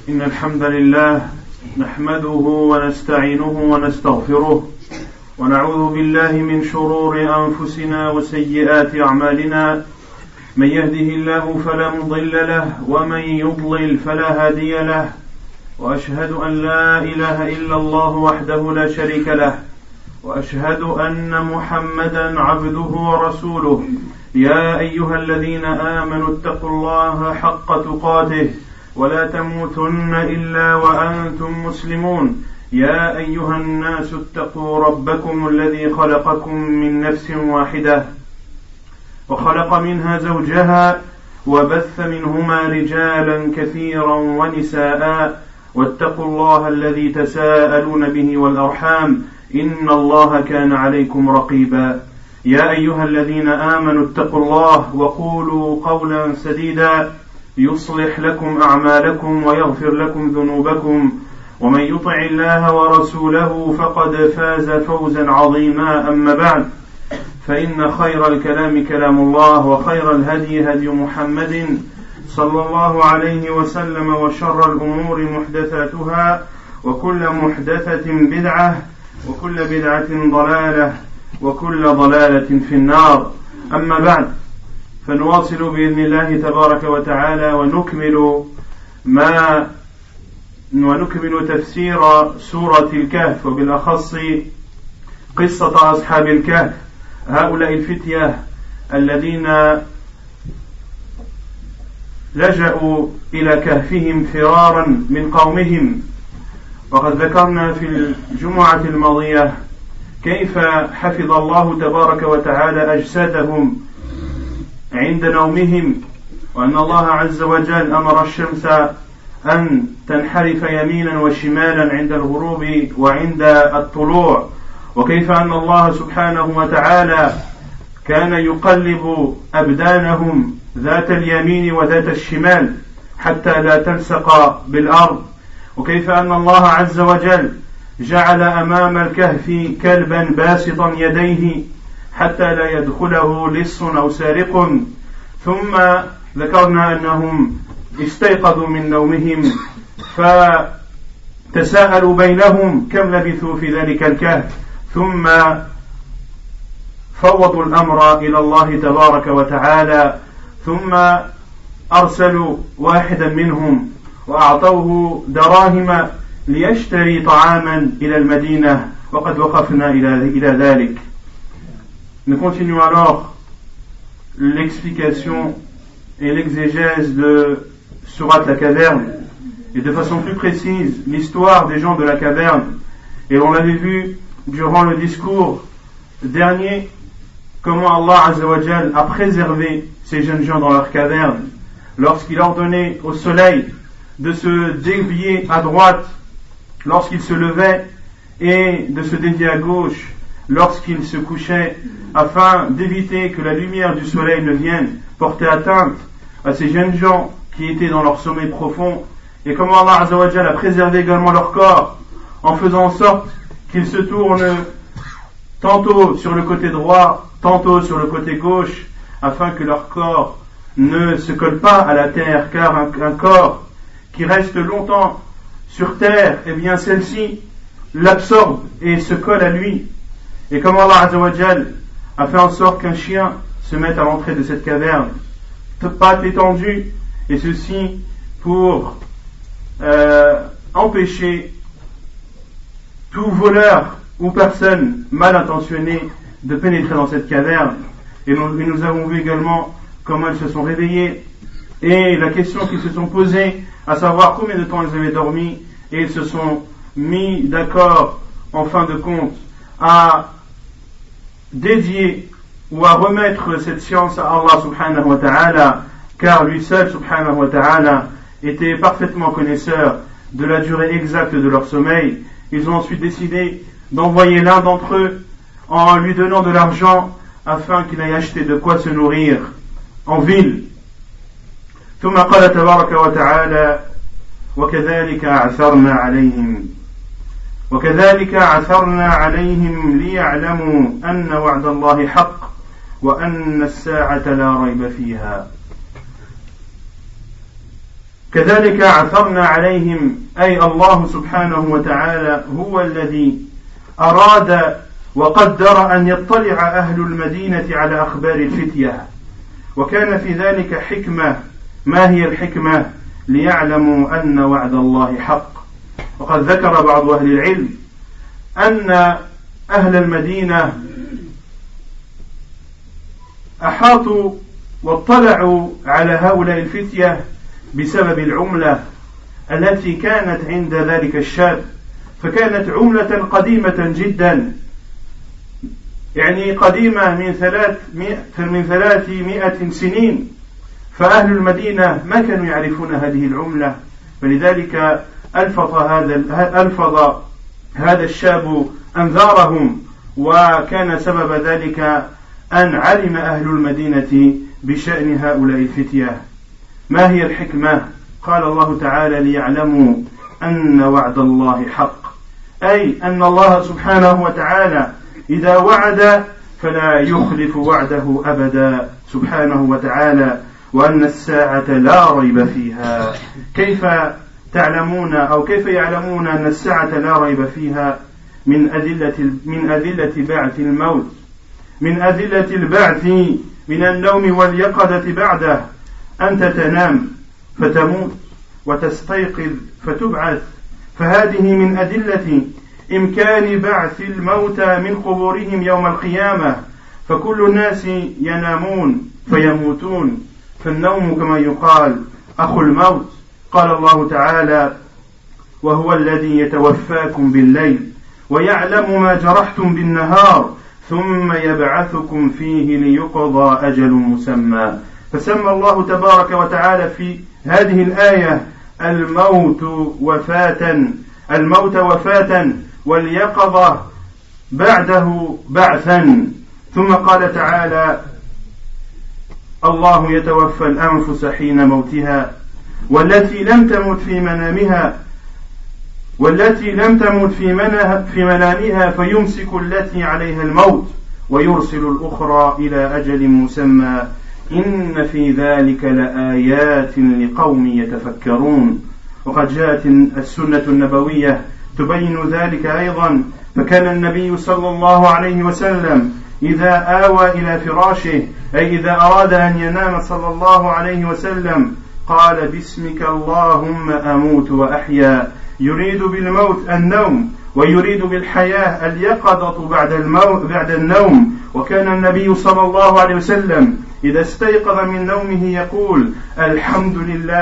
إن الحمد لله نحمده ونستعينه ونستغفره ونعوذ بالله من شرور أنفسنا وسيئات أعمالنا من يهده الله فلا مضل له ومن يضلل فلا هادي له وأشهد أن لا إله إلا الله وحده لا شريك له وأشهد أن محمدا عبده ورسوله يا أيها الذين آمنوا اتقوا الله حق تقاته ولا تموتن إلا وأنتم مسلمون يا أيها الناس اتقوا ربكم الذي خلقكم من نفس واحدة وخلق منها زوجها وبث منهما رجالا كثيرا ونساء واتقوا الله الذي تساءلون به والأرحام إن الله كان عليكم رقيبا يا أيها الذين آمنوا اتقوا الله وقولوا قولا سديدا يصلح لكم أعمالكم ويغفر لكم ذنوبكم ومن يطع الله ورسوله فقد فاز فوزا عظيما أما بعد فإن خير الكلام كلام الله وخير الهدي هدي محمد صلى الله عليه وسلم وشر الأمور محدثاتها وكل محدثة بدعة وكل بدعة ضلالة وكل ضلالة في النار أما بعد فنواصل بإذن الله تبارك وتعالى ونكمل تفسير سورة الكهف وبالأخص قصة أصحاب الكهف هؤلاء الفتية الذين لجأوا إلى كهفهم فرارا من قومهم. وقد ذكرنا في الجمعة الماضية كيف حفظ الله تبارك وتعالى أجسادهم عند نومهم وأن الله عز وجل أمر الشمس أن تنحرف يمينا وشمالا عند الغروب وعند الطلوع وكيف أن الله سبحانه وتعالى كان يقلب أبدانهم ذات اليمين وذات الشمال حتى لا تلصق بالأرض وكيف أن الله عز وجل جعل أمام الكهف كلبا باسطا يديه حتى لا يدخله لص أو سارق. ثم ذكرنا أنهم استيقظوا من نومهم فتساءلوا بينهم كم لبثوا في ذلك الكهف ثم فوضوا الأمر إلى الله تبارك وتعالى ثم أرسلوا واحدا منهم وأعطوه دراهم ليشتري طعاما إلى المدينة وقد وقفنا إلى ذلك. Nous continuons alors l'explication et l'exégèse de Sourate la Caverne et de façon plus précise l'histoire des gens de la caverne. Et l'on avait vu durant le discours dernier comment Allah Azza wa Jal a préservé ces jeunes gens dans leur caverne lorsqu'il ordonnait au soleil de se dévier à droite lorsqu'il se levait et de se dévier à gauche lorsqu'il se couchait afin d'éviter que la lumière du soleil ne vienne porter atteinte à ces jeunes gens qui étaient dans leur sommeil profond et comment Allah Azza wa Jal a préservé également leur corps en faisant en sorte qu'ils se tournent tantôt sur le côté droit, tantôt sur le côté gauche afin que leur corps ne se colle pas à la terre car un corps qui reste longtemps sur terre, eh bien celle-ci l'absorbe et se colle à lui. Et comme Allah Azza wa Jal a fait en sorte qu'un chien se mette à l'entrée de cette caverne, pattes étendues, et ceci pour empêcher tout voleur ou personne mal intentionnée de pénétrer dans cette caverne. Et nous avons vu également comment ils se sont réveillés et la question qu'ils se sont posées, à savoir combien de temps ils avaient dormi, et ils se sont mis d'accord en fin de compte à dédier ou à remettre cette science à Allah subhanahu wa ta'ala car lui seul subhanahu wa ta'ala était parfaitement connaisseur de la durée exacte de leur sommeil. Ils ont ensuite décidé d'envoyer l'un d'entre eux en lui donnant de l'argent afin qu'il aille acheter de quoi se nourrir en ville. ثم قال تبارك وتعالى وكذلك عثرنا عليهم ليعلموا أن وعد الله حق وأن الساعة لا ريب فيها. كذلك عثرنا عليهم أي الله سبحانه وتعالى هو الذي أراد وقدر أن يطلع أهل المدينة على أخبار الفتية، وكان في ذلك حكمة. ما هي الحكمة؟ ليعلموا أن وعد الله حق. وقد ذكر بعض أهل العلم أن أهل المدينة أحاطوا واطلعوا على هؤلاء الفتية بسبب العملة التي كانت عند ذلك الشاب، فكانت عملة قديمة جدا، يعني قديمة من 300 سنين، فأهل المدينة ما كانوا يعرفون هذه العملة، فلذلك ألفظ هذا الشاب أنذارهم، وكان سبب ذلك أن علم أهل المدينة بشأن هؤلاء الفتية. ما هي الحكمة؟ قال الله تعالى: ليعلموا أن وعد الله حق، أي أن الله سبحانه وتعالى إذا وعد فلا يخلف وعده أبدا سبحانه وتعالى، وأن الساعة لا ريب فيها. كيف تعلمون أو كيف يعلمون أن الساعة لا ريب فيها؟ من أدلة بعث الموت، من أدلة البعث من النوم واليقظة بعده، أنت تنام فتموت وتستيقظ فتبعث، فهذه من أدلة إمكان بعث الموتى من قبورهم يوم القيامة، فكل الناس ينامون فيموتون، فالنوم كما يقال أخو الموت. قال الله تعالى: وهو الذي يتوفاكم بالليل ويعلم ما جرحتم بالنهار ثم يبعثكم فيه ليقضى أجل مسمى. فسمى الله تبارك وتعالى في هذه الآية الموت وفاة واليقظة بعده بعثا. ثم قال تعالى: الله يتوفى الأنفس حين موتها والتي لم تمت في منامها فيمسك التي عليها الموت ويرسل الأخرى إلى أجل مسمى إن في ذلك لآيات لقوم يتفكرون. وقد جاءت السنة النبوية تبين ذلك أيضا، فكان النبي صلى الله عليه وسلم إذا آوى إلى فراشه، أي إذا أراد أن ينام صلى الله عليه وسلم، قال: باسمك اللهم أموت وأحيا، يريد بالموت النوم ويريد بالحياة اليقظة بعد النوم. وكان النبي صلى الله عليه وسلم إذا استيقظ من نومه يقول: الحمد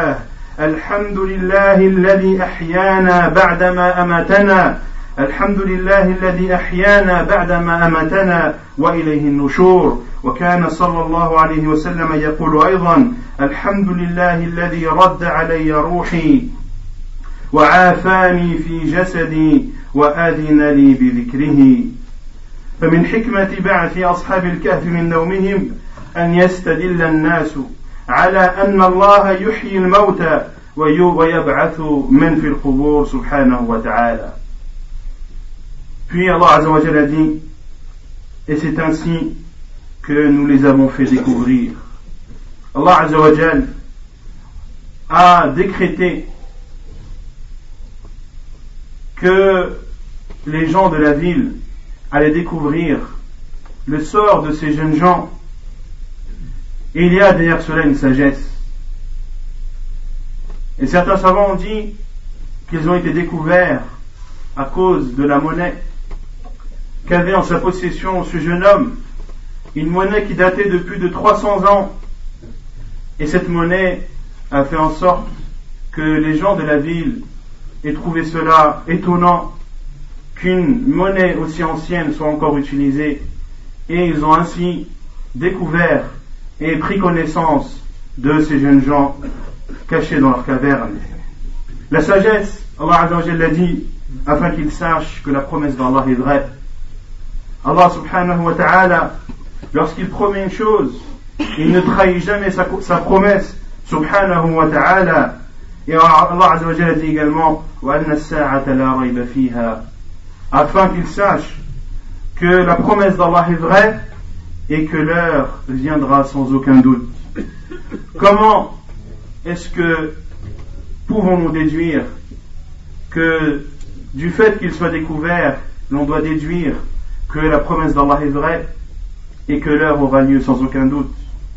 لله الذي أحيانا بعدما أماتنا، الحمد لله الذي أحيانا بعدما أماتنا وإليه النشور. وكان صلى الله عليه وسلم يقول أيضا: الحمد لله الذي رد علي روحي وعافاني في جسدي وأذن لي بذكره. فمن حكمة بعث أصحاب الكهف من نومهم أن يستدل الناس على أن الله يحيي الموتى ويبعث من في القبور سبحانه وتعالى. Puis Allah Azza wa Jalla dit: et c'est ainsi que nous les avons fait découvrir. Allah Azza wa Jalla a décrété que les gens de la ville allaient découvrir le sort de ces jeunes gens. Et il y a derrière cela une sagesse. Et certains savants ont dit qu'ils ont été découverts à cause de la monnaie qu'avait en sa possession ce jeune homme, une monnaie qui datait de plus de 300 ans. Et cette monnaie a fait en sorte que les gens de la ville aient trouvé cela étonnant, qu'une monnaie aussi ancienne soit encore utilisée, et ils ont ainsi découvert et pris connaissance de ces jeunes gens cachés dans leur caverne. La sagesse, Allah Azza wa Jalla dit, afin qu'ils sachent que la promesse d'Allah est vraie. Allah subhanahu wa ta'ala, lorsqu'il promet une chose, il ne trahit jamais sa promesse subhanahu wa ta'ala. Et Allah Azza wa Jalla dit également: wa anna as-sa'ata la rayba fiha, afin qu'ils sachent que la promesse d'Allah est vraie et que l'heure viendra sans aucun doute. Comment est-ce que pouvons-nous déduire que du fait qu'il soit découvert, l'on doit déduire que la promesse d'Allah est vraie et que l'heure aura lieu sans aucun doute.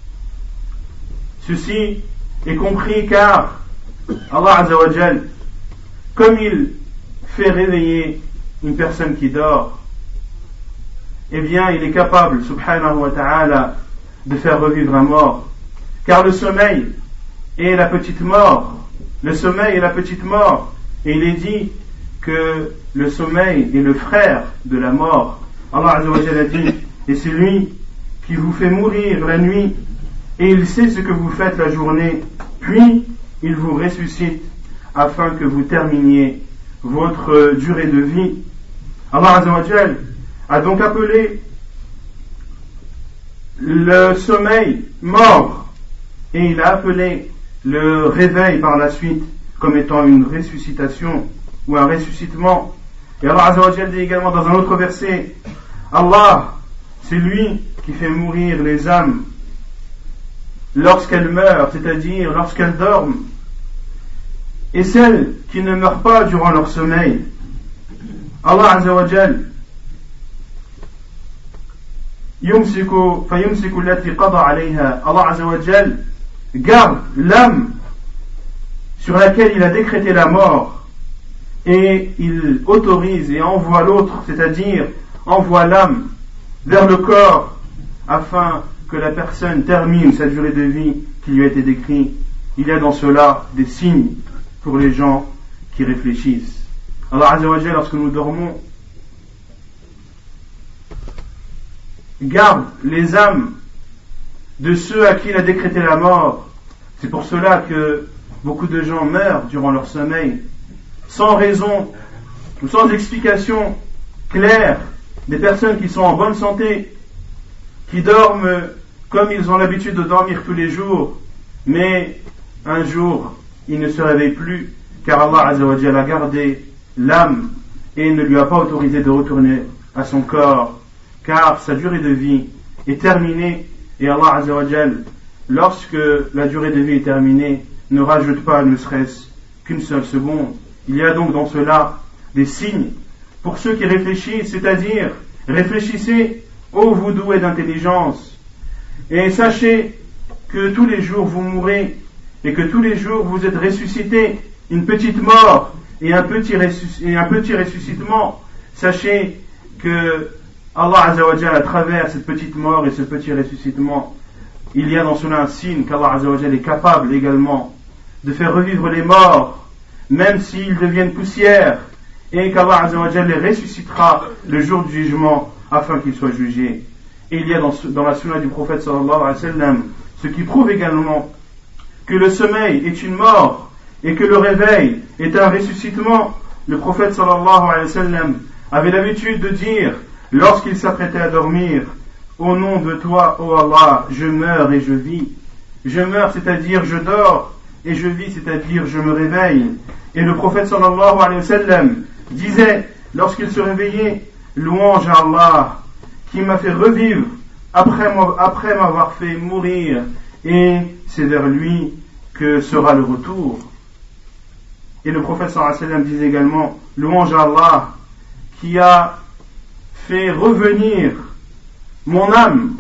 Ceci est compris car Allah Azza wa Jal, comme il fait réveiller une personne qui dort, eh bien il est capable, subhanahu wa ta'ala, de faire revivre un mort. Car le sommeil est la petite mort. Le sommeil est la petite mort. Et il est dit que le sommeil est le frère de la mort. Allah Azza wa Jal a dit, et c'est lui qui vous fait mourir la nuit, et il sait ce que vous faites la journée, puis il vous ressuscite afin que vous terminiez votre durée de vie. Allah Azza wa Jal a donc appelé le sommeil mort, et il a appelé le réveil par la suite comme étant une ressuscitation ou un ressuscitement. Et Allah Azza wa Jal dit également dans un autre verset, Allah, c'est lui qui fait mourir les âmes lorsqu'elles meurent, c'est-à-dire lorsqu'elles dorment, et celles qui ne meurent pas durant leur sommeil. Allah Azza wa Jal فيمسك التي قضى عليها. Allah Azza wa Jal garde l'âme sur laquelle il a décrété la mort, et il autorise et envoie l'autre, c'est-à-dire envoie l'âme vers le corps afin que la personne termine sa durée de vie qui lui a été décrite. Il y a dans cela des signes pour les gens qui réfléchissent. Allah Azza wa Jal, lorsque nous dormons, garde les âmes de ceux à qui il a décrété la mort. C'est pour cela que beaucoup de gens meurent durant leur sommeil, sans raison ou sans explication claire. Des personnes qui sont en bonne santé, qui dorment comme ils ont l'habitude de dormir tous les jours, mais un jour ils ne se réveillent plus, car Allah Azza wa Jal a gardé l'âme et ne lui a pas autorisé de retourner à son corps, car sa durée de vie est terminée, et Allah Azza wa Jal, lorsque la durée de vie est terminée, ne rajoute pas ne serait-ce qu'une seule seconde. Il y a donc dans cela des signes pour ceux qui réfléchissent, c'est-à-dire réfléchissez, ô vous doués d'intelligence, et sachez que tous les jours vous mourrez, et que tous les jours vous êtes ressuscités, une petite mort et un petit ressuscitement. Sachez que Allah Azza wa Jal, à travers cette petite mort et ce petit ressuscitement, il y a dans cela un signe qu'Allah Azza wa Jal est capable également de faire revivre les morts, même s'ils deviennent poussière, et qu'Allah Azza wa Jal les ressuscitera le jour du jugement afin qu'ils soient jugés. Et il y a dans la sunna du prophète sallallahu alayhi wa sallam ce qui prouve également que le sommeil est une mort et que le réveil est un ressuscitement. Le prophète sallallahu alayhi wa sallam avait l'habitude de dire lorsqu'il s'apprêtait à dormir, au nom de toi, ô Allah, je meurs et je vis. Je meurs, c'est-à-dire je dors, et je vis, c'est-à-dire je me réveille. Et le prophète sallallahu alayhi wa sallam disait lorsqu'il se réveillait, louange à Allah qui m'a fait revivre après m'avoir fait mourir, et c'est vers lui que sera le retour. Et le prophète sallallahu alayhi wa sallam disait également, louange à Allah qui a fait revenir mon âme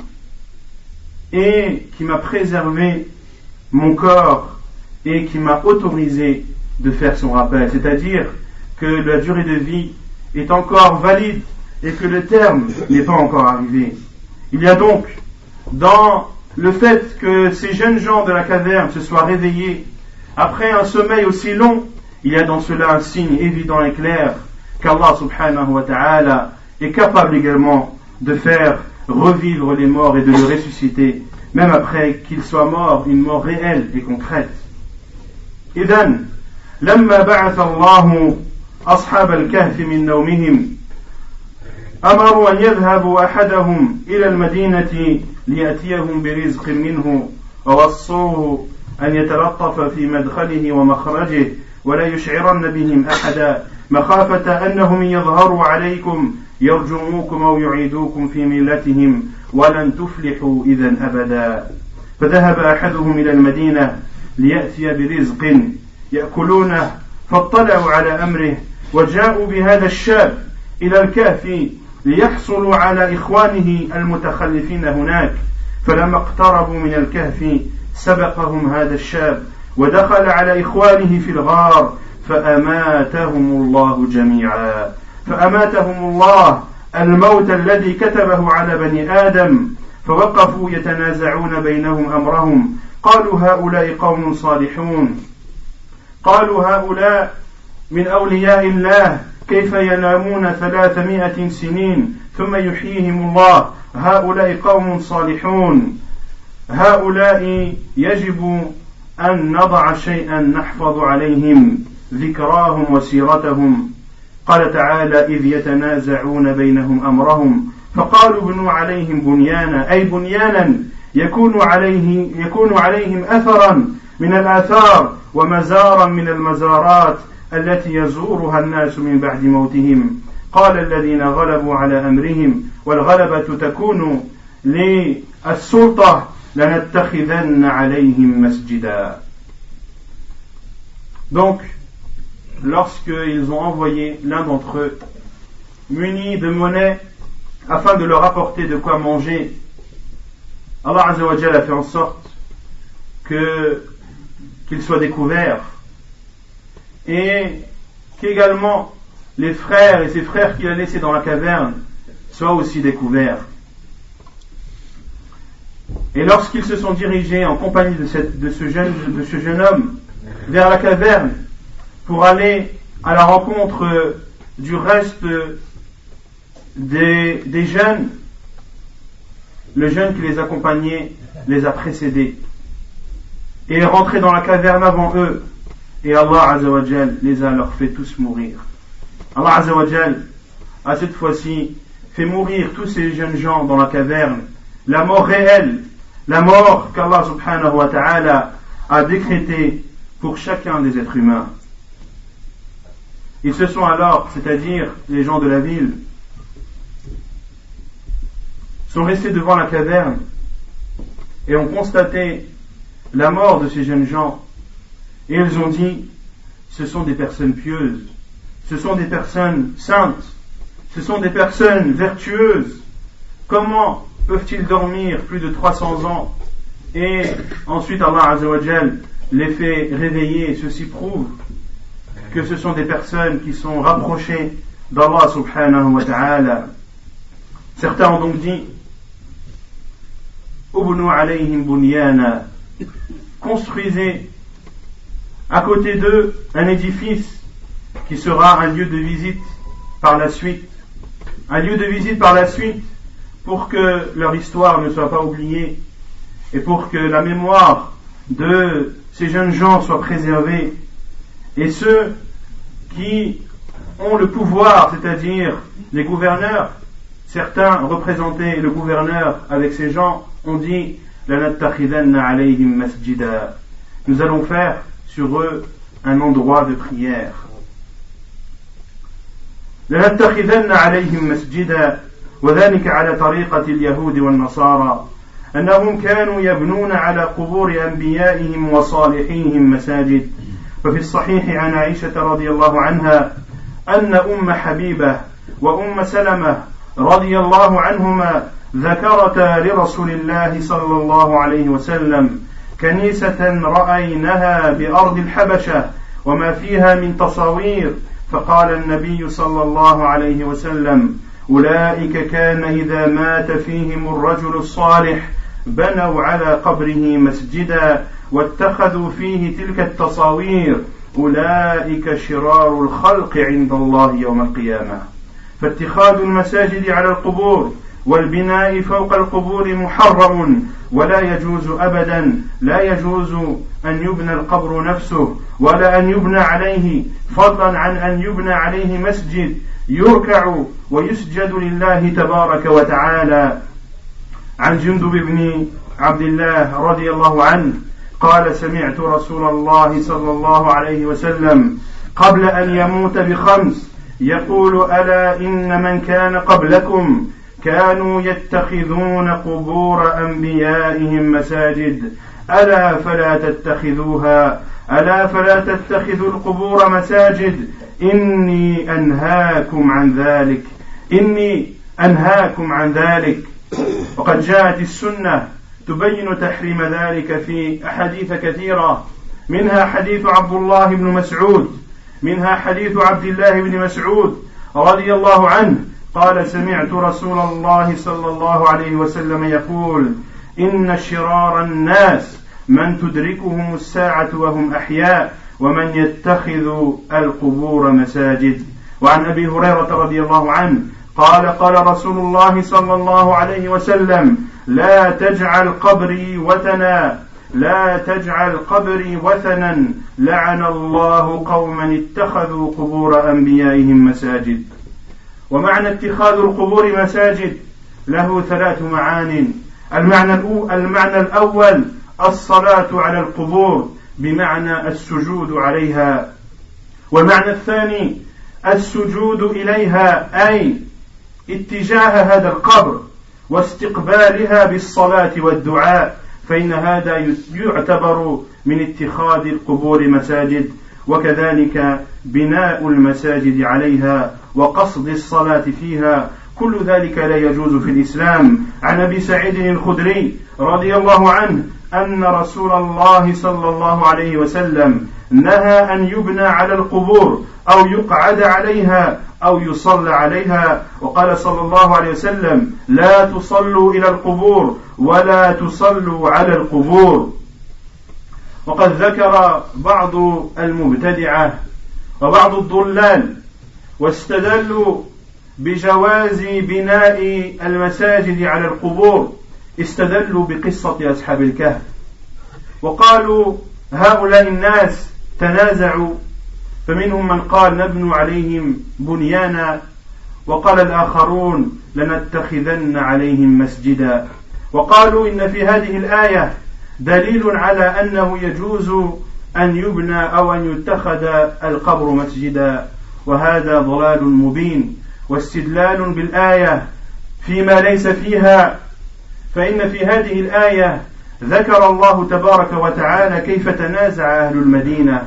et qui m'a préservé mon corps et qui m'a autorisé de faire son rappel, c'est-à-dire que la durée de vie est encore valide et que le terme n'est pas encore arrivé. Il y a donc dans le fait que ces jeunes gens de la caverne se soient réveillés après un sommeil aussi long, il y a dans cela un signe évident et clair qu'Allah subhanahu wa ta'ala est capable également de faire revivre les morts et de les ressusciter, même après qu'ils soient morts, une mort réelle et concrète. إذن لما بعث الله أصحاب الكهف من نومهم أمروا أن يذهبوا أحدهم إلى المدينة ليأتيهم برزق منه ووصوه أن يتلطف في مدخله ومخرجه ولا يشعرن بهم أحدا مخافة أنهم يظهروا عليكم يرجموكم أو يعيدوكم في ملتهم ولن تفلحوا إذا أبدا. فذهب أحدهم إلى المدينة ليأتي برزق يأكلونه فاطلعوا على أمره وجاءوا بهذا الشاب إلى الكهف ليحصلوا على إخوانه المتخلفين هناك. فلما اقتربوا من الكهف سبقهم هذا الشاب ودخل على إخوانه في الغار فأماتهم الله جميعا. فأماتهم الله الموت الذي كتبه على بني آدم. فوقفوا يتنازعون بينهم أمرهم قالوا هؤلاء قوم صالحون، قالوا هؤلاء من أولياء الله كيف ينامون 300 سنين ثم يحييهم الله، هؤلاء قوم صالحون، هؤلاء يجب أن نضع شيئا نحفظ عليهم ذكراهم وسيرتهم. قال تعالى إذ يتنازعون بينهم أمرهم فقالوا ابنوا عليهم بنيانا، أي بنيانا يكون عليهم أثرا من الآثار ومزارا من المزارات التي يزورها الناس من بعد موتهم. قال الذين غلبوا على أمرهم، والغلبة تكون للسلطة، لنتخذن عليهم مسجدا. Donc, lorsqu'ils ont envoyé l'un d'entre eux muni de monnaie afin de leur apporter de quoi manger, Allah Azza wa Jalla a fait en sorte qu'il soit découvert et qu'également les frères et ses frères qu'il a laissés dans la caverne soient aussi découverts. Et lorsqu'ils se sont dirigés en compagnie de ce jeune homme vers la caverne pour aller à la rencontre du reste des jeunes, le jeune qui les accompagnait les a précédés et est rentré dans la caverne avant eux, et Allah Azza wa Jal les a alors fait tous mourir. Allah Azza wa Jal a cette fois-ci fait mourir tous ces jeunes gens dans la caverne, la mort réelle, la mort qu'Allah subhanahu wa ta'ala a décrétée pour chacun des êtres humains. Ils se sont alors, c'est-à-dire les gens de la ville, sont restés devant la caverne et ont constaté la mort de ces jeunes gens, et ils ont dit ce sont des personnes pieuses, ce sont des personnes saintes, ce sont des personnes vertueuses, comment peuvent-ils dormir plus de 300 ans? Et ensuite Allah Azza wa Jal les fait réveiller. Ceci prouve que ce sont des personnes qui sont rapprochées d'Allah subhanahu wa ta'ala. Certains ont donc dit Ubnu alayhim bunyana, construisez à côté d'eux un édifice qui sera un lieu de visite par la suite, un lieu de visite par la suite, pour que leur histoire ne soit pas oubliée et pour que la mémoire de ces jeunes gens soit préservée. Et ceux qui ont le pouvoir, c'est-à-dire les gouverneurs, certains représentaient le gouverneur avec ces gens, ont dit لَنَتَّخِذَنَّ عَلَيْهِمْ مَسْجِدًا, nous allons faire sur eux un endroit de prière. لَنَتَّخِذَنَّ عَلَيْهِمْ مَسْجِدًا, وذلك على طريقة اليهود والنصارى أنهم كانوا يبنون على قبور أنبيائهم وصالحيهم مساجد. ففي الصحيح عن عائشة رضي الله عنها أن أم حبيبة وأم سلمة رضي الله عنهما ذكرتا لرسول الله صلى الله عليه وسلم كنيسة رأيناها بأرض الحبشة وما فيها من تصاوير، فقال النبي صلى الله عليه وسلم أولئك كان إذا مات فيهم الرجل الصالح بنوا على قبره مسجدا واتخذوا فيه تلك التصاوير، أولئك شرار الخلق عند الله يوم القيامة. فاتخاذ المساجد على القبور والبناء فوق القبور محرم، ولا يجوز أبدا، لا يجوز أن يبنى القبر نفسه ولا أن يبنى عليه، فضلا عن أن يبنى عليه مسجد يركع ويسجد لله تبارك وتعالى. عن جندب بن عبد الله رضي الله عنه قال سمعت رسول الله صلى الله عليه وسلم قبل أن يموت بخمس يقول ألا إن من كان قبلكم كانوا يتخذون قبور أنبيائهم مساجد ألا فلا تتخذوها ألا فلا تتخذوا القبور مساجد إني أنهاكم عن ذلك. وقد جاءت السنة تبين تحريم ذلك في أحاديث كثيرة، منها حديث عبد الله بن مسعود رضي الله عنه قال: سمعت رسول الله صلى الله عليه وسلم يقول: إن شرار الناس من تدركهم الساعة وهم أحياء ومن يتخذ القبور مساجد. وعن أبي هريرة رضي الله عنه قال: قال رسول الله صلى الله عليه وسلم: لا تجعل قبري وثنا لعن الله قوما اتخذوا قبور أنبيائهم مساجد. ومعنى اتخاذ القبور مساجد له 3 معان. المعنى الأول الصلاة على القبور بمعنى السجود عليها، والمعنى الثاني السجود إليها أي اتجاه هذا القبر واستقبالها بالصلاة والدعاء، فإن هذا يعتبر من اتخاذ القبور مساجد. وكذلك بناء المساجد عليها وقصد الصلاة فيها، كل ذلك لا يجوز في الإسلام. عن أبي سعيد الخدري رضي الله عنه أن رسول الله صلى الله عليه وسلم نهى أن يبنى على القبور أو يقعد عليها أو يصلى عليها، وقال صلى الله عليه وسلم: لا تصلوا إلى القبور ولا تصلوا على القبور. وقد ذكر بعض المبتدعة وبعض الضلال واستدلوا بجواز بناء المساجد على القبور، استدلوا بقصة أصحاب الكهف، وقالوا هؤلاء الناس تنازعوا، فمنهم من قال نبني عليهم بنيانا، وقال الآخرون لنتخذن عليهم مسجدا. وقالوا إن في هذه الآية دليل على أنه يجوز أن يبنى أو أن يتخذ القبر مسجدا، وهذا ضلال مبين واستدلال بالآية فيما ليس فيها. فإن في هذه الآية ذكر الله تبارك وتعالى كيف تنازع أهل المدينة،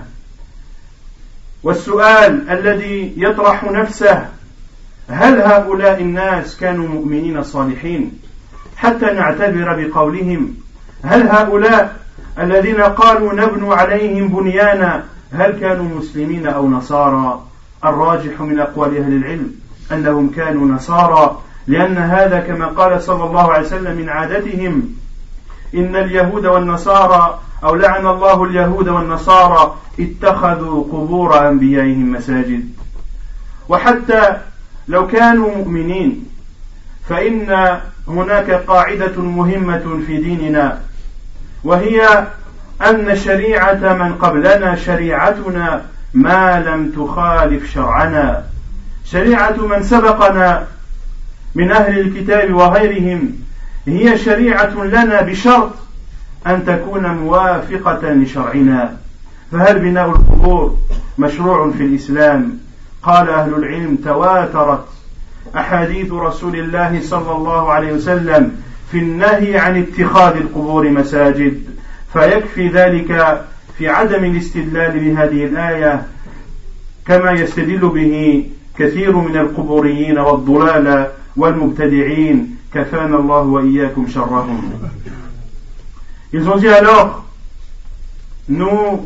والسؤال الذي يطرح نفسه: هل هؤلاء الناس كانوا مؤمنين صالحين حتى نعتبر بقولهم؟ هل هؤلاء الذين قالوا نبني عليهم بنيانا هل كانوا مسلمين أو نصارى؟ الراجح من أقوال أهل العلم أنهم كانوا نصارى، لأن هذا كما قال صلى الله عليه وسلم من عادتهم: إن اليهود والنصارى أو لعن الله اليهود والنصارى اتخذوا قبور أنبيائهم مساجد. وحتى لو كانوا مؤمنين فإن هناك قاعدة مهمة في ديننا، وهي أن شريعة من قبلنا شريعتنا ما لم تخالف شرعنا. شريعة من سبقنا من أهل الكتاب وغيرهم هي شريعة لنا بشرط أن تكون موافقة لشرعنا. فهل بناء القبور مشروع في الإسلام؟ قال أهل العلم: تواترت أحاديث رسول الله صلى الله عليه وسلم في النهي عن اتخاذ القبور مساجد، فيكفي ذلك في عدم الاستدلال بهذه الآية كما يستدل به كثير من القبوريين والضلال والمبتدعين، كفانا الله وإياكم شرهم. Ils ont dit alors: nous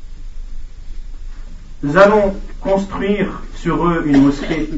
allons construire sur eux une mosquée,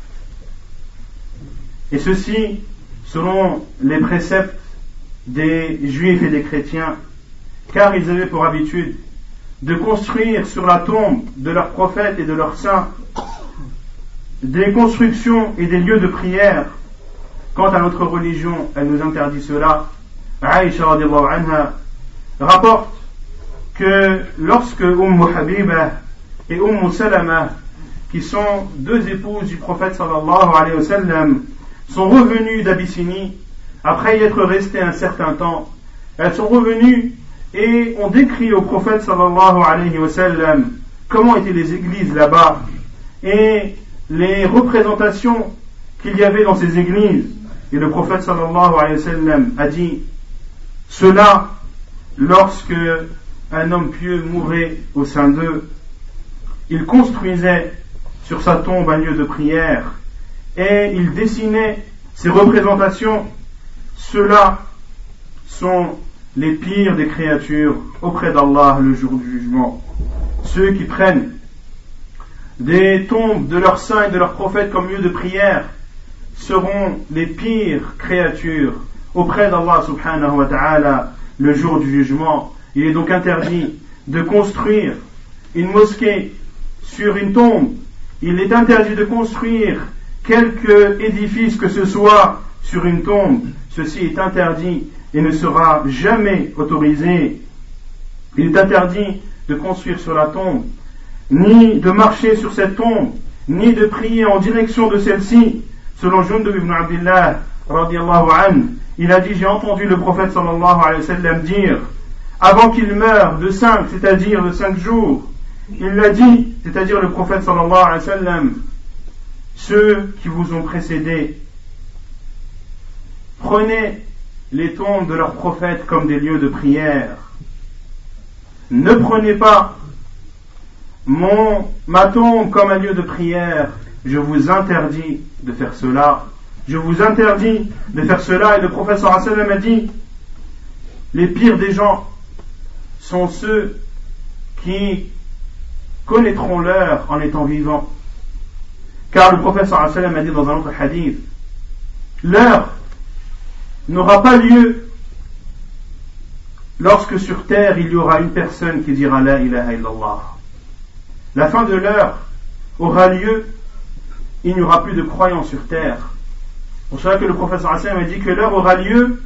et ceci selon les préceptes des juifs et des chrétiens, car ils avaient pour habitude de construire sur la tombe de leurs prophètes et de leurs saints des constructions et des lieux de prière. Quant à notre religion, elle nous interdit cela. Aïcha radiallahu anha rapporte que lorsque Habiba et Salama, qui sont deux épouses du prophète sallallahu alayhi wa sallam, sont revenues d'Abyssinie après y être restées un certain temps, elles sont revenues et ont décrit au prophète sallallahu alayhi wa sallam comment étaient les églises là-bas et les représentations qu'il y avait dans ces églises. Et le prophète sallallahu alayhi wa sallam a dit: cela, lorsque un homme pieux mourait au sein d'eux, ils construisaient sur sa tombe un lieu de prière et ils dessinaient ses représentations. Ceux-là sont les pires des créatures auprès d'Allah le jour du jugement. Ceux qui prennent des tombes de leurs saints et de leurs prophètes comme lieu de prière seront les pires créatures auprès d'Allah subhanahu wa ta'ala le jour du jugement. Il est donc interdit de construire une mosquée sur une tombe. Il est interdit de construire quelque édifice que ce soit sur une tombe. Ceci est interdit et ne sera jamais autorisé. Il est interdit de construire sur la tombe, ni de marcher sur cette tombe, ni de prier en direction de celle-ci. Selon Jundub ibn Abdillah radiyallahu anhu, il a dit: j'ai entendu le prophète sallallahu alayhi wa sallam dire, avant qu'il meure de 5, c'est-à-dire de 5 jours, il l'a dit, c'est-à-dire le prophète sallallahu alayhi wa sallam: ceux qui vous ont précédés, prenez les tombes de leurs prophètes comme des lieux de prière. Ne prenez pas ma tombe comme un lieu de prière. Je vous interdis de faire cela. Je vous interdis de faire cela. Et le prophète sallallahu alayhi wa sallam a dit: les pires des gens sont ceux qui connaîtront l'heure en étant vivants. Car le prophète sallallahu alayhi wa sallam a dit dans un autre hadith: l'heure n'aura pas lieu lorsque sur terre il y aura une personne qui dira la ilaha illallah. La fin de l'heure aura lieu, il n'y aura plus de croyants sur terre. Pour cela que le prophète sallallahu alayhi wa sallam a dit que l'heure aura lieu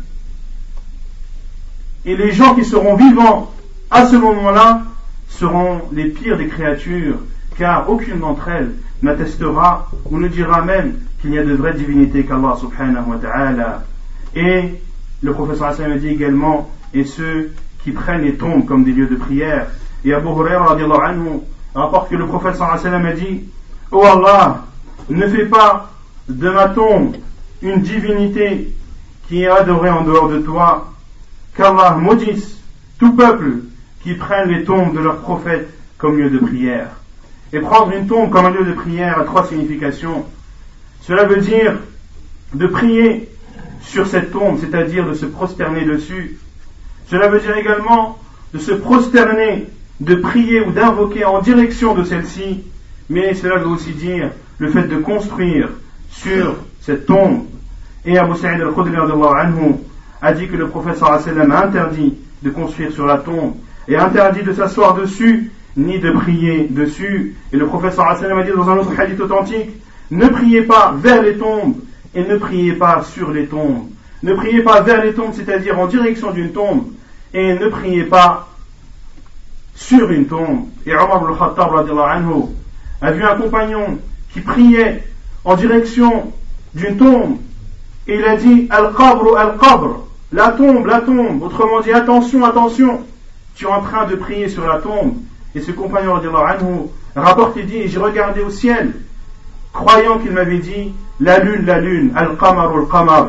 et les gens qui seront vivants à ce moment-là seront les pires des créatures, car aucune d'entre elles n'attestera ou ne dira même qu'il y a de vraies divinités qu'Allah subhanahu wa ta'ala. Et le prophète sallallahu alayhi wa sallam a dit également: et ceux qui prennent les tombes comme des lieux de prière. Et Abu Hurayra radiyallahu anhu rapporte que le prophète sallallahu alayhi wa sallam a dit: oh Allah, ne fais pas de ma tombe une divinité qui est adorée en dehors de toi, qu'Allah maudisse tout peuple qui prenne les tombes de leurs prophètes comme lieu de prière. Et prendre une tombe comme un lieu de prière a 3 significations. Cela veut dire de prier sur cette tombe, c'est-à-dire de se prosterner dessus. Cela veut dire également de se prosterner, de prier ou d'invoquer en direction de celle-ci, mais cela veut aussi dire le fait de construire sur cette tombe. Et Abu Sa'id al-Khudri radiyallahu anhu a dit que le prophète sallallahu alayhi wa sallam a interdit de construire sur la tombe et interdit de s'asseoir dessus ni de prier dessus. Et le prophète sallallahu alayhi wa sallam a dit dans un autre hadith authentique: ne priez pas vers les tombes et ne priez pas sur les tombes. Ne priez pas vers les tombes, c'est-à-dire en direction d'une tombe, et ne priez pas sur une tombe. Et Omar ibn al-Khattab radiyallahu anhu a vu un compagnon qui priait en direction d'une tombe et il a dit: al-qabr, al-qabr, la tombe, la tombe. Autrement dit, attention, attention, tu es en train de prier sur la tombe. Et ce compagnon radiyallahu anhu rapporte et dit: et j'ai regardé au ciel, croyant qu'il m'avait dit la lune, al-qamar, al-qamar.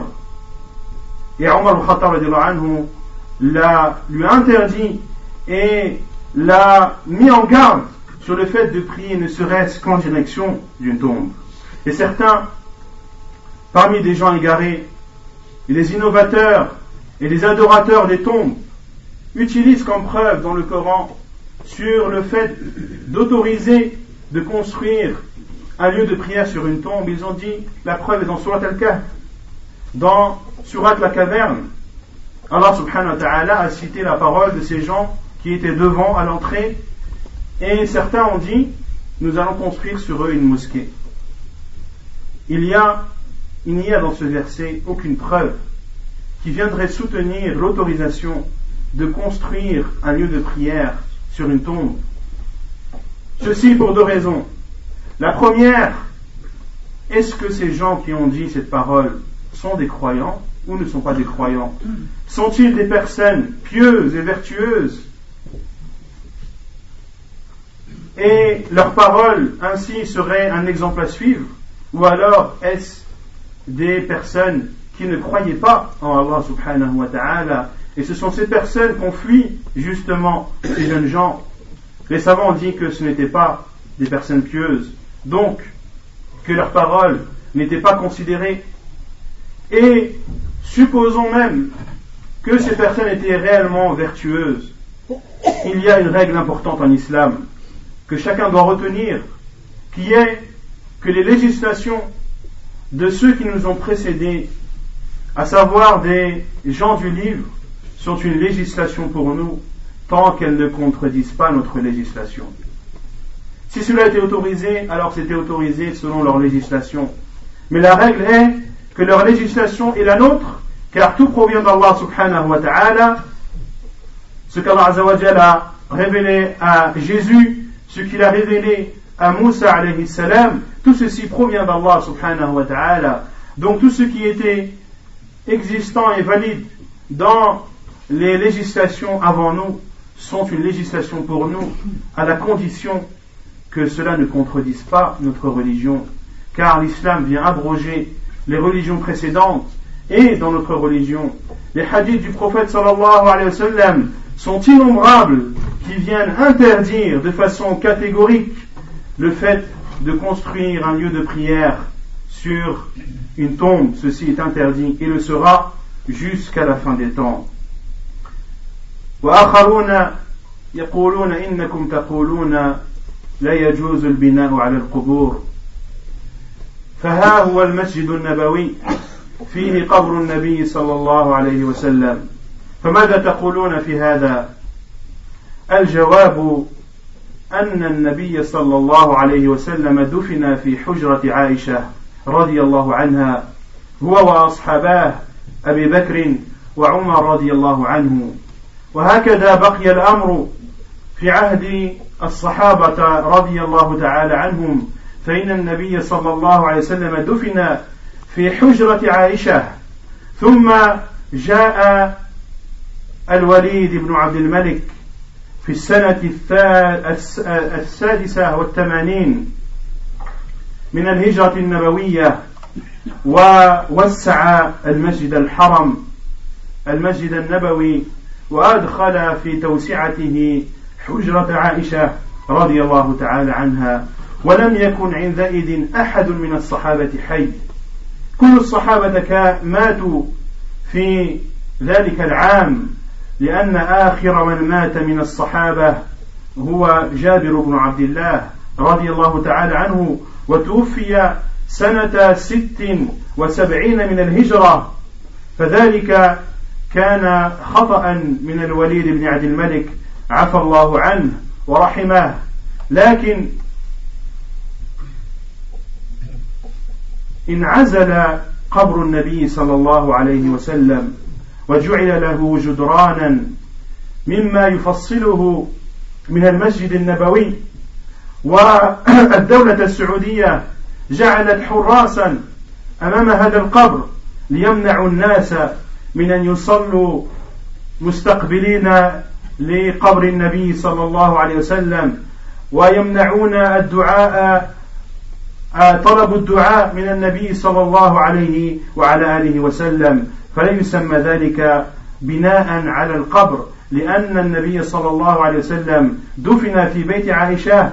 Et Omar al-Khattab radiyallahu anhu lui a interdit et l'a mis en garde sur le fait de prier ne serait-ce qu'en direction d'une tombe. Et certains, parmi des gens égarés, et les innovateurs et les adorateurs des tombes, utilisent comme preuve dans le Coran sur le fait d'autoriser de construire un lieu de prière sur une tombe. Ils ont dit, la preuve est dans Surat Al-Kahf, dans Surat la caverne. Allah subhanahu wa ta'ala a cité la parole de ces gens qui étaient devant à l'entrée, et certains ont dit: nous allons construire sur eux une mosquée. Il n'y a dans ce verset aucune preuve qui viendrait soutenir l'autorisation de construire un lieu de prière sur une tombe. Ceci pour 2 raisons. La première, est-ce que ces gens qui ont dit cette parole sont des croyants ou ne sont pas des croyants? Sont-ils des personnes pieuses et vertueuses? Et leur parole ainsi serait un exemple à suivre? Ou alors est-ce des personnes qui ne croyaient pas en Allah subhanahu wa ta'ala Et ce sont ces personnes qu'ont fui justement ces jeunes gens. Les savants ont dit que ce n'étaient pas des personnes pieuses, donc que leurs paroles n'étaient pas considérées. Et supposons même que ces personnes étaient réellement vertueuses. Il y a une règle importante en islam que chacun doit retenir, qui est que les législations de ceux qui nous ont précédés, à savoir des gens du livre, sont une législation pour nous, tant qu'elles ne contredisent pas notre législation. Si cela était autorisé, alors c'était autorisé selon leur législation. Mais la règle est que leur législation est la nôtre, car tout provient d'Allah subhanahu wa ta'ala. Ce qu'Allah azza wa jalla a révélé à Jésus, ce qu'il a révélé à Moussa alayhi salam, tout ceci provient d'Allah subhanahu wa ta'ala. Donc tout ce qui était existant et valide dans les législations avant nous sont une législation pour nous, à la condition que cela ne contredise pas notre religion, car l'islam vient abroger les religions précédentes. Et dans notre religion, les hadiths du prophète sallallahu alayhi wa sallam sont innombrables, qui viennent interdire de façon catégorique le fait de construire un lieu de prière sur une tombe. Ceci est interdit et le sera jusqu'à la fin des temps. وآخرون يقولون إنكم تقولون لا يجوز البناء على القبور فها هو المسجد النبوي فيه قبر النبي صلى الله عليه وسلم فماذا تقولون في هذا؟ الجواب أن النبي صلى الله عليه وسلم دفن في حجرة عائشة رضي الله عنها هو وأصحاباه أبي بكر وعمر رضي الله عنه، وهكذا بقي الأمر في عهد الصحابة رضي الله تعالى عنهم، فإن النبي صلى الله عليه وسلم دفن في حجرة عائشة، ثم جاء الوليد بن عبد الملك في السنة 86 من الهجرة النبوية ووسع المسجد الحرم المسجد النبوي وأدخل في توسعته حجرة عائشة رضي الله تعالى عنها، ولم يكن عندئذ أحد من الصحابة حي، كل الصحابة ماتوا في ذلك العام، لأن آخر من مات من الصحابة هو جابر بن عبد الله رضي الله تعالى عنه، وتوفي سنة 76 من الهجرة، فذلك كان خطأ من الوليد بن عبد الملك عفى الله عنه ورحمه. لكن انعزل قبر النبي صلى الله عليه وسلم وجعل له جدرانا مما يفصله من المسجد النبوي، والدولة السعودية جعلت حراسا أمام هذا القبر ليمنعوا الناس من أن يصلوا مستقبلين لقبر النبي صلى الله عليه وسلم، ويمنعون الدعاء طلب الدعاء من النبي صلى الله عليه وعلى آله وسلم، فلا يسمى ذلك بناء على القبر، لأن النبي صلى الله عليه وسلم دفن في بيت عائشة،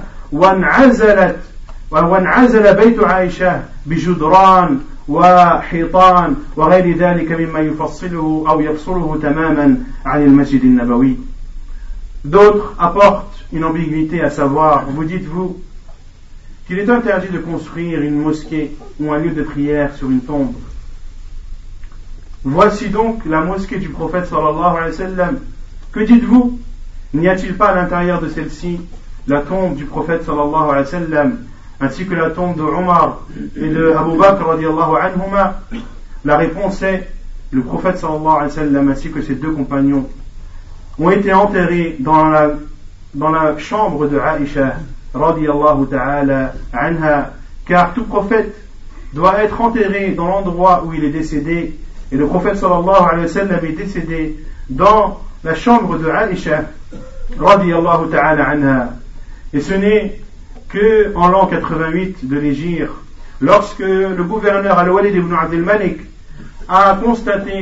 وانعزل بيت عائشة بجدران وحيطان وغير ذلك مما يفصله أو يفصله تماما عن المسجد النبوي. D'autres apportent une ambiguïté, à savoir, vous dites-vous qu'il est interdit de construire une mosquée ou un lieu de prière sur une tombe. Voici donc la mosquée du prophète sallallahu alayhi wa sallam. Que dites-vous? N'y a-t-il pas à l'intérieur de celle-ci la tombe du prophète sallallahu alayhi wa sallam, ainsi que la tombe de Omar et de Abu Bakr radiyallahu anhuma? La réponse est: le prophète sallallahu alayhi wa sallam ainsi que ses deux compagnons ont été enterrés dans la chambre de Aïcha radiyallahu ta'ala anha, car tout prophète doit être enterré dans l'endroit où il est décédé, et le prophète sallallahu alayhi wa sallam est décédé dans la chambre de Aïcha radiyallahu ta'ala anha. Et ce n'est que en l'an 88 de l'Hégire, lorsque le gouverneur Al-Walid ibn Abd al-Malik a constaté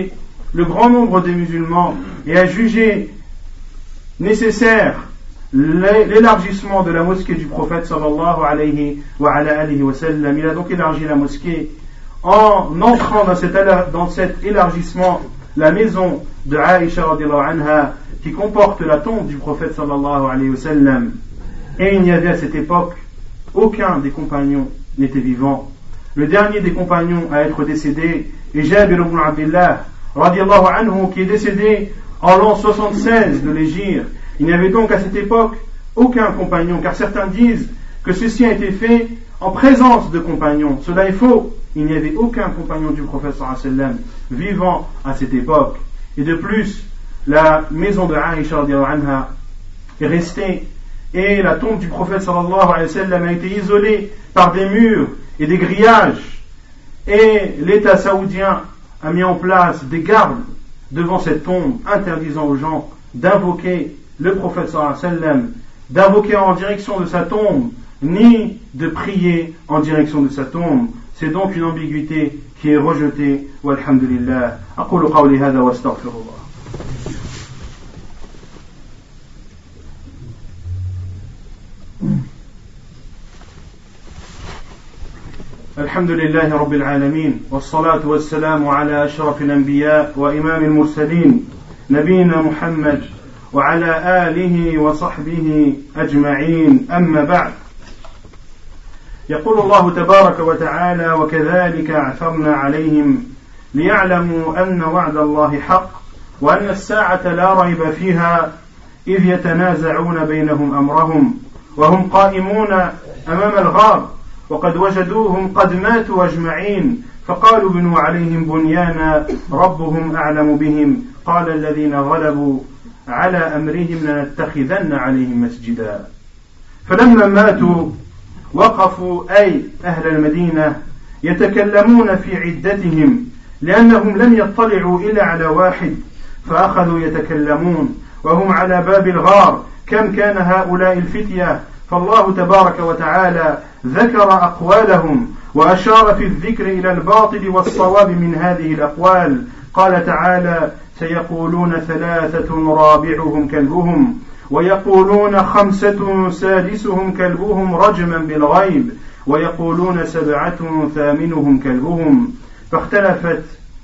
le grand nombre des musulmans et a jugé nécessaire l'élargissement de la mosquée du prophète sallallahu alayhi wa sallam. Il a donc élargi la mosquée en entrant dans cet élargissement la maison de Aïcha radhiyallahu anha qui comporte la tombe du prophète sallallahu alayhi wa sallam. Et il n'y avait à cette époque aucun des compagnons n'était vivant. Le dernier des compagnons à être décédé est Jabir ibn Abdullah radhiyallahu anhu, qui est décédé en l'an 76 de l'Hégire. Il n'y avait donc à cette époque aucun compagnon, car certains disent que ceci a été fait en présence de compagnons. Cela est faux. Il n'y avait aucun compagnon du prophète sallallahu alayhi wa sallam vivant à cette époque. Et de plus, la maison de Aïcha radhiyallahu anha est restée et la tombe du prophète sallallahu alayhi wa sallam a été isolée par des murs et des grillages. Et l'État saoudien a mis en place des gardes devant cette tombe, interdisant aux gens d'invoquer le prophète sallallahu alayhi wa sallam, d'invoquer en direction de sa tombe, ni de prier en direction de sa tombe. C'est donc une ambiguïté qui est rejetée. Walhamdulillah. Aqulu qawli hadha wa astaghfirullah. الحمد لله رب العالمين والصلاة والسلام على أشرف الأنبياء وإمام المرسلين نبينا محمد وعلى آله وصحبه أجمعين أما بعد يقول الله تبارك وتعالى وكذلك أعثرنا عليهم ليعلموا أن وعد الله حق وأن الساعة لا ريب فيها إذ يتنازعون بينهم أمرهم وهم قائمون أمام الغار وقد وجدوهم قد ماتوا أجمعين فقالوا بنوا عليهم بنيانا ربهم أعلم بهم قال الذين غلبوا على أمرهم لنتخذن عليهم مسجدا فلما ماتوا وقفوا أي أهل المدينة يتكلمون في عدتهم لأنهم لم يطلعوا إلا على واحد فأخذوا يتكلمون وهم على باب الغار كم كان هؤلاء الفتية فالله تبارك وتعالى ذكر أقوالهم وأشار في الذكر إلى الباطل والصواب من هذه الأقوال قال تعالى سيقولون ثلاثة رابعهم كلبهم ويقولون خمسة سادسهم كلبهم رجما بالغيب ويقولون سبعة ثامنهم كلبهم فاختلفت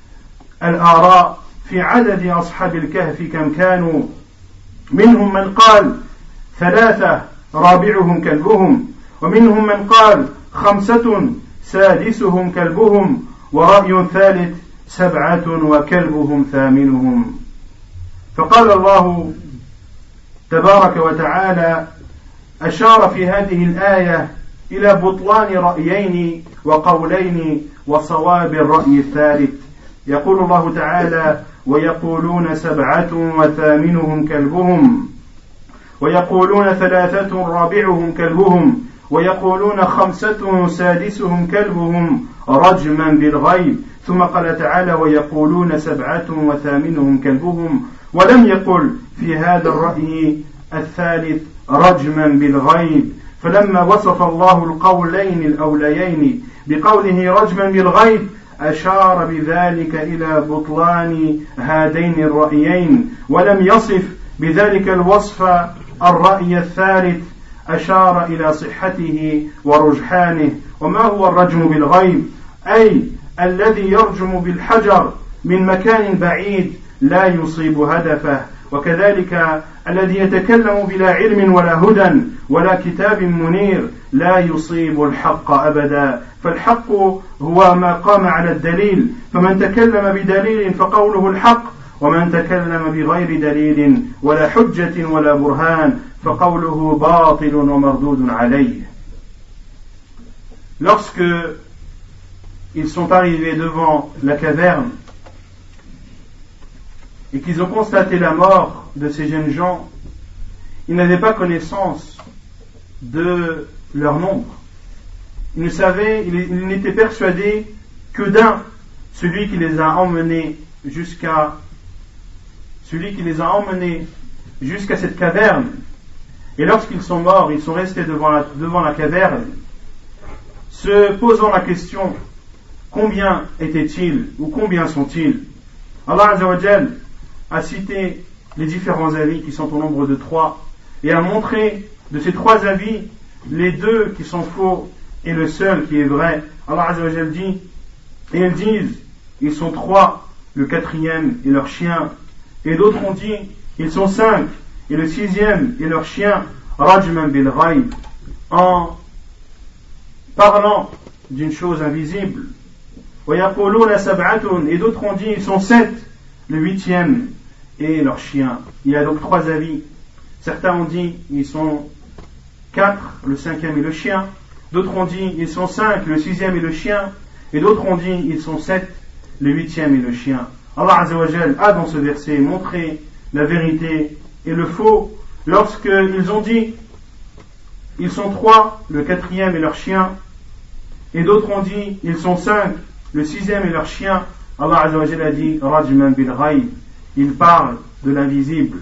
الآراء في عدد أصحاب الكهف كم كانوا منهم من قال ثلاثة رابعهم كلبهم ومنهم من قال خمسة سادسهم كلبهم ورأي ثالث سبعة وكلبهم ثامنهم فقال الله تبارك وتعالى أشار في هذه الآية إلى بطلان رأيين وقولين وصواب الرأي الثالث يقول الله تعالى ويقولون سبعة وثامنهم كلبهم ويقولون ثلاثة رابعهم كلبهم ويقولون خمسة سادسهم كلبهم رجما بالغيب ثم قال تعالى ويقولون سبعة وثامنهم كلبهم ولم يقل في هذا الرأي الثالث رجما بالغيب فلما وصف الله القولين الأوليين بقوله رجما بالغيب أشار بذلك إلى بطلان هذين الرأيين ولم يصف بذلك الوصف الرأي الثالث أشار إلى صحته ورجحانه وما هو الرجم بالغيب أي الذي يرجم بالحجر من مكان بعيد لا يصيب هدفه وكذلك الذي يتكلم بلا علم ولا هدى ولا كتاب منير لا يصيب الحق أبدا فالحق هو ما قام على الدليل فمن تكلم بدليل فقوله الحق ومن تكلم بغير دليل ولا حجة ولا برهان فقوله باطل ومردود عليه. Lorsque ils sont arrivés devant la caverne et qu'ils ont constaté la mort de ces jeunes gens, ils n'avaient pas connaissance de leur nombre. Ils ne savaient, ils n'étaient persuadés que d'un, celui qui les a emmenés jusqu'à cette caverne. Et lorsqu'ils sont morts, ils sont restés devant la caverne, se posant la question, combien étaient-ils ou combien sont-ils? Allah Azza wa Jal a cité les différents avis qui sont au nombre de 3 et a montré de ces 3 avis les 2 qui sont faux et le seul qui est vrai. Allah Azza wa Jal dit, et ils disent, ils sont 3, le 4e est leur chien, et d'autres ont dit, ils sont 5, et le 6e est leur chien, rajman bil ghaib, en parlant d'une chose invisible. وَيَقُولُونَ سَبْعَةٌ, et d'autres ont dit, ils sont 7, le 8e est leur chien. Il y a donc 3 avis. Certains ont dit, ils sont 4, le 5e est le chien. D'autres ont dit, ils sont 5, le 6e est le chien. Et d'autres ont dit, ils sont 7, le 8e est le chien. Allah Azza wa Jal a dans ce verset montré la vérité et le faux lorsqu'ils ont dit, ils sont 3, le 4e est leur chien. Et d'autres ont dit, ils sont 5, le 6e est leur chien. Allah Azza wa Jal a dit, rajman bil ghaib, il parle de l'invisible.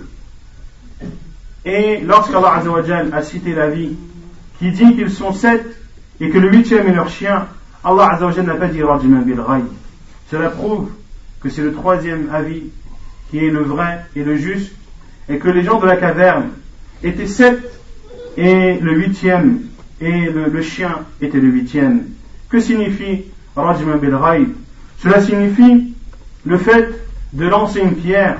Et lorsqu'Allah Azza wa Jal a cité l'avis qui dit qu'ils sont 7 et que le 8e est leur chien, Allah Azza wa Jal n'a pas dit rajman bil ghaib. Cela prouve que c'est le 3e avis qui est le vrai et le juste, et que les gens de la caverne étaient 7 et le 8e et le chien était le 8e. Que signifie rajman bil ghaib? Cela signifie le fait de lancer une pierre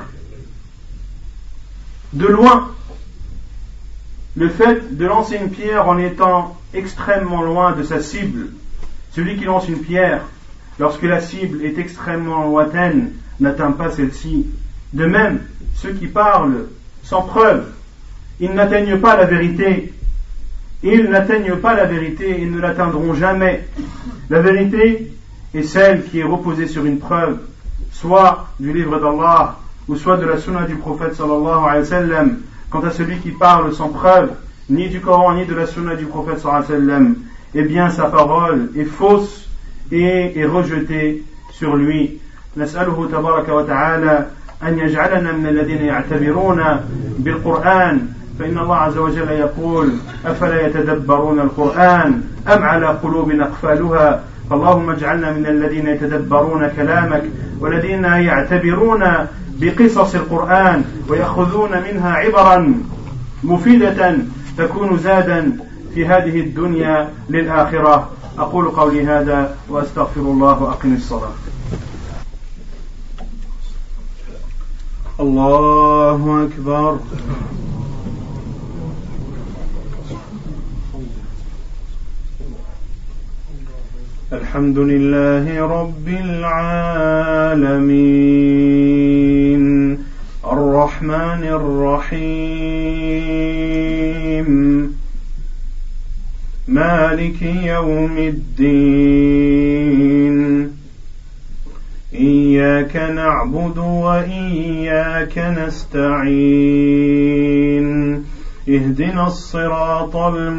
de loin. Le fait de lancer une pierre en étant extrêmement loin de sa cible. Celui qui lance une pierre, lorsque la cible est extrêmement lointaine, n'atteint pas celle-ci. De même, ceux qui parlent sans preuve, ils n'atteignent pas la vérité. Ils n'atteignent pas la vérité, ils ne l'atteindront jamais. La vérité est celle qui est reposée sur une preuve, soit du livre d'Allah, ou soit de la sunna du prophète sallallahu alayhi wa sallam. Quant à celui qui parle sans preuve, ni du Coran, ni de la sunna du prophète sallallahu alayhi wa sallam, eh bien sa parole est fausse et est rejetée sur lui. نسأله تبارك وتعالى أن يجعلنا من الذين يعتبرون بالقرآن فإن الله عز وجل يقول أفلا يتدبرون القرآن أم على قلوب أقفالها فاللهم اجعلنا من الذين يتدبرون كلامك والذين يعتبرون بقصص القرآن ويأخذون منها عبرا مفيدة تكون زادا في هذه الدنيا للآخرة. أقول قولي هذا وأستغفر الله وأقم الصلاة. الله أكبر. الحمد لله رب العالمين الرحمن الرحيم مالك يوم الدين إياك نعبد وإياك نستعين اهدنا الصراط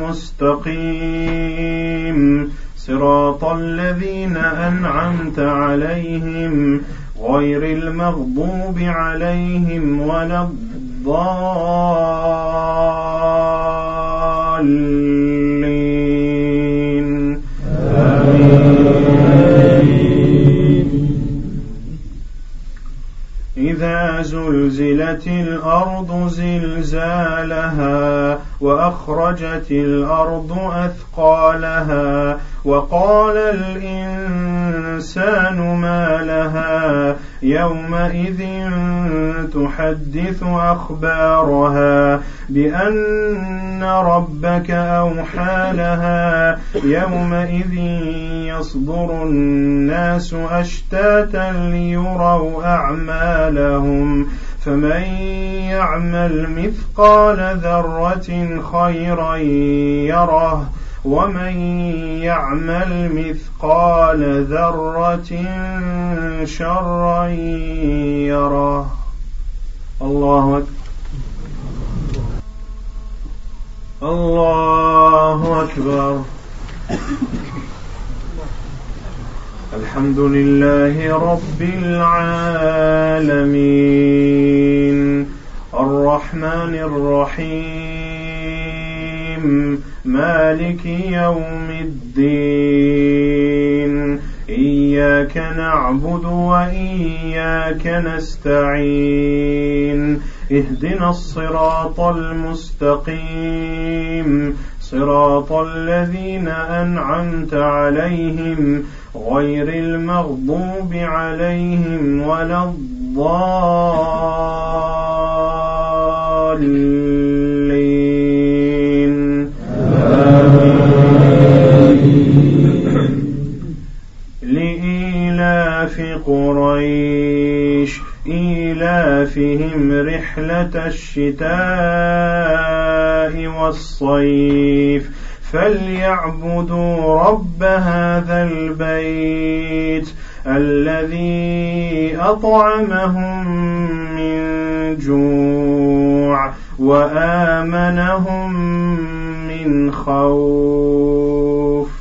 المستقيم صراط الذين أنعمت عليهم غير المغضوب عليهم ولا الضالين إذا زلزلت الأرض زلزالها وأخرجت الأرض أثقالها وقال الإنسان ما لها يومئذ تحدث أخبارها بأن ربك أوحى لها يومئذ يصدر الناس أشتاتا ليروا أعمالهم فمن يعمل مثقال ذرة خيرا يره ومن يعمل مثقال ذرة شرا يره. الله أكبر. الله أكبر. الحمد لله رب العالمين الرحمن الرحيم مالك يوم الدين إياك إياك نعبد وإياك نستعين اهدنا الصراط المستقيم صراط الذين أنعمت عليهم غير المغضوب عليهم ولا الضالين لإيلاف قريش إيلافهم رحلة الشتاء والصيف فليعبدوا رب هذا البيت الذي أطعمهم من جوع وآمنهم من خوف.